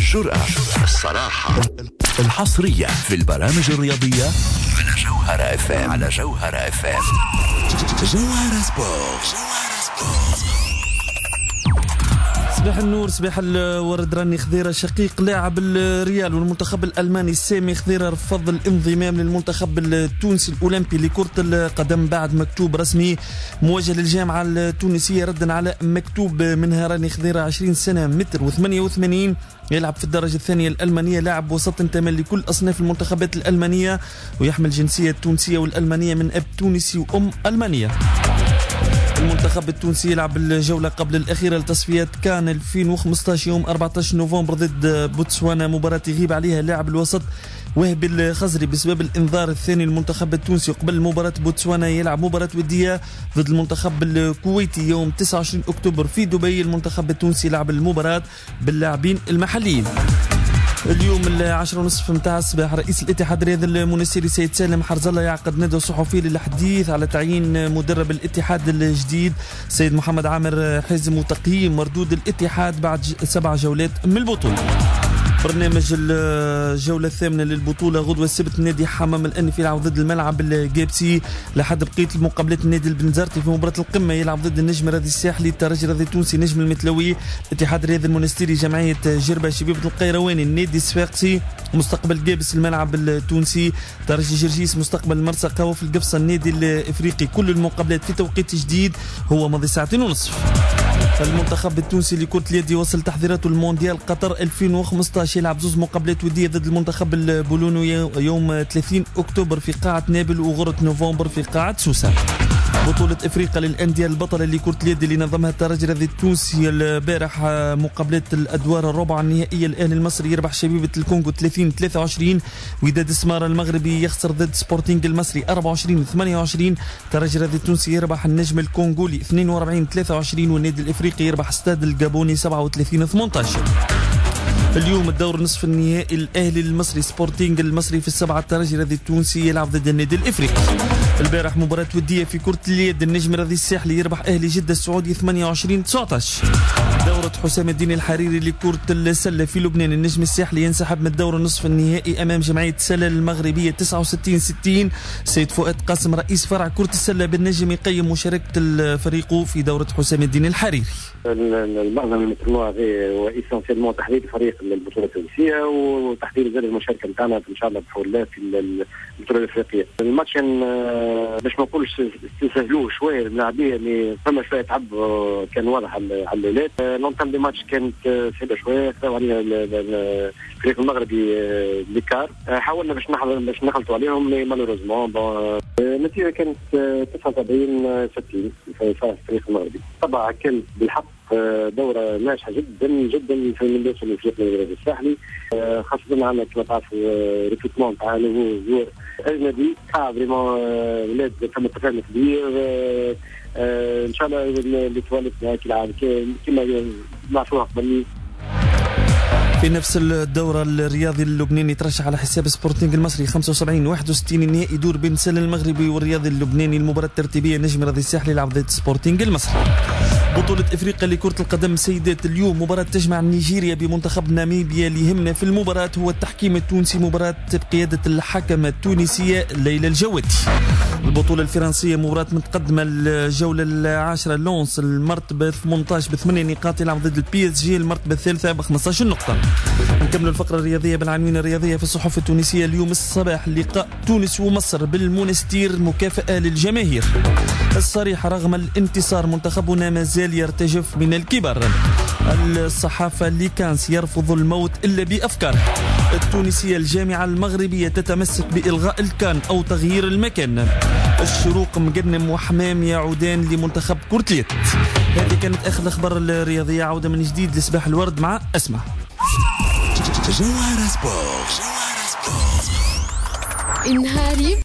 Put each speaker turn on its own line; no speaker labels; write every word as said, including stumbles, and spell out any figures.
الجرأة، الصراحة، الحصرية في البرامج الرياضية على جوهرة اف ام. على جوهرة اف ام. جوهرة سبورت.
صباح النور، صباح الورد. راني خضيرة شقيق لاعب الريال والمنتخب الألماني سامي خضيرة رفض الانضمام للمنتخب التونسي الأولمبي لكرة القدم بعد مكتوب رسمي موجه للجامعة التونسية ردا على مكتوب منها. راني خضيرة عشرين سنة، متر وثمانية وثمانين، يلعب في الدرجة الثانية الألمانية، لاعب وسط انتمى لكل أصناف المنتخبات الألمانية ويحمل جنسية التونسية والألمانية من أب تونسي وأم ألمانية. المنتخب التونسي يلعب الجولة قبل الأخيرة لتصفيات كان ألفين وخمسطاش يوم أربعة عشر نوفمبر ضد بوتسوانا، مباراة يغيب عليها لاعب الوسط وهبي الخزري بسبب الإنذار الثاني للمنتخب التونسي. قبل مباراة بوتسوانا يلعب مباراة ودية ضد المنتخب الكويتي يوم تسعة وعشرين أكتوبر في دبي. المنتخب التونسي يلعب المباراة باللاعبين المحليين. اليوم العشرة ونصف متاع الصباح رئيس الاتحاد الرياضي المنستيري سيد سالم حرزلة يعقد ندوة صحفي للحديث على تعيين مدرب الاتحاد الجديد سيد محمد عامر حازم وتقييم مردود الاتحاد بعد سبع جولات من البطولة. برنامج الجولة الثامنة للبطولة غدوة السبت نادي حمام الأنفي يلعب ضد الملعب الجابسي لحد بقية المقابلات. النادي البنزرتي في مباراة القمة يلعب ضد النجم الرياضي الساحلي. الترجي الرياضي التونسي نجم المتلوي. الاتحاد الرياضي المنستيري جمعية جربة شبيبة القيرواني. النادي الصفاقسي مستقبل جابس الملعب التونسي. ترجي جرجيس مستقبل المرسقة. وفي القفصة النادي الإفريقي. كل المقابلات في توقيت جديد هو ماضي ساعتين ونصف. المنتخب التونسي لكرة اليد يوصل تحضيراته المونديال قطر ألفين وخمسطاش يلعب زوز مقابلات ودية ضد المنتخب البولوني يوم ثلاثين أكتوبر في قاعة نابل وغرة نوفمبر في قاعة سوسة. بطولة إفريقيا للأندية البطلة لكرة اليد اللي نظمها الترجي الرياضي التونسي البارح مقابلات الأدوار الربع النهائية. الآن المصري يربح شبيبة الكونغو ثلاثين ثلاثة وعشرين. وداد السمارة المغربي يخسر ضد سبورتينغ المصري أربعة وعشرين ثمانية وعشرين. الترجي الرياضي التونسي يربح النجم الكونغولي اثنين وأربعين ثلاثة وعشرين. والنادي الإفريقي يربح استاد الجابوني سبعة وثلاثين ثمانية عشر. اليوم الدور نصف النهائي الأهلي المصري سبورتينغ المصري في السبعة. الترجي الرياضي التونسي يلعب ضد النادي الإفريقي. البارح مباراة ودية في كرة اليد النجم الرياضي الساحلي يربح أهلي جدة السعودي ثمانية وعشرين تسعة عشر. دورة حسام الدين الحريري لكرة السلة في لبنان النجم الساحلي ينسحب من الدور النصف النهائي أمام جمعية السلة المغربية تسعة وستين ستين. سيد فؤاد قاسم رئيس فرع كرة السلة بالنجم يقيم مشاركة الفريق في دورة حسام الدين الحريري.
المعظم المتنوع هو اساسيالمون تحديد الفريق للبطوله التونسيه وتحديد زاد المشاركه نتاعنا ان شاء الله بحول الله في البطوله الافريقيه. الماتش كان باش ما نقولش استسهلوه شويه اللاعبين اللي فما شويه تعب كان واضح على الليلات. لونتام دي ماتش كانت سهله شويه خذوا علينا الفريق المغربي ليكار. حاولنا باش نحضر باش نخلطوا عليهم مي مالوريزمون النتيجه كانت تسعة وسبعين ستين في الفريق المغربي. طبعا كان بالحق دورة ناجحة جدا جدا في المندوب الافريقي للرياضي الساحلي، خاصة عندنا كما تعرفوا ريكروتمون تاع نوفو جوار اجنبي تاع فريمون ولاد كما تفاهم كبير. ان شاء الله اللي توالدنا كي العام كما نعرفوها قبل.
في نفس الدورة الرياضي اللبناني ترشح على حساب سبورتينغ المصري خمسة وسبعين واحد وستين. النهائي يدور بين السلة المغربي والرياضي اللبناني. المباراة الترتيبية نجم الرياضي الساحلي يلعب ضد سبورتينغ المصري. بطولة افريقيا لكرة القدم سيدات اليوم مباراة تجمع نيجيريا بمنتخب ناميبيا. اللي يهمنا في المباراة هو التحكيم التونسي، مباراة بقيادة الحكمة التونسية ليلى الجواتي. البطولة الفرنسية مباراة متقدمة الجولة العاشرة لونس المرتبة ثمانية عشر بثمانية نقاط يلعب ضد البي اس جي المرتبة الثالثة ب خمسة عشر نقطة. نكمل الفقرة الرياضية بالعناوين الرياضية في الصحف التونسية. اليوم الصباح لقاء تونس ومصر بالمونستير مكافأة للجماهير. الصريحة رغم الانتصار منتخبنا ما زال يرتجف من الكبر. الصحافة ليكانس يرفض الموت إلا بأفكاره. التونسية الجامعة المغربية تتمسك بإلغاء الكان أو تغيير المكان. الشروق مقنم وحمام يعودان لمنتخب كرة اليد. هذه كانت آخر الأخبار الرياضية. عودة من جديد لصباح الورد مع أسمع.
جوهرة سبورت.
انهاري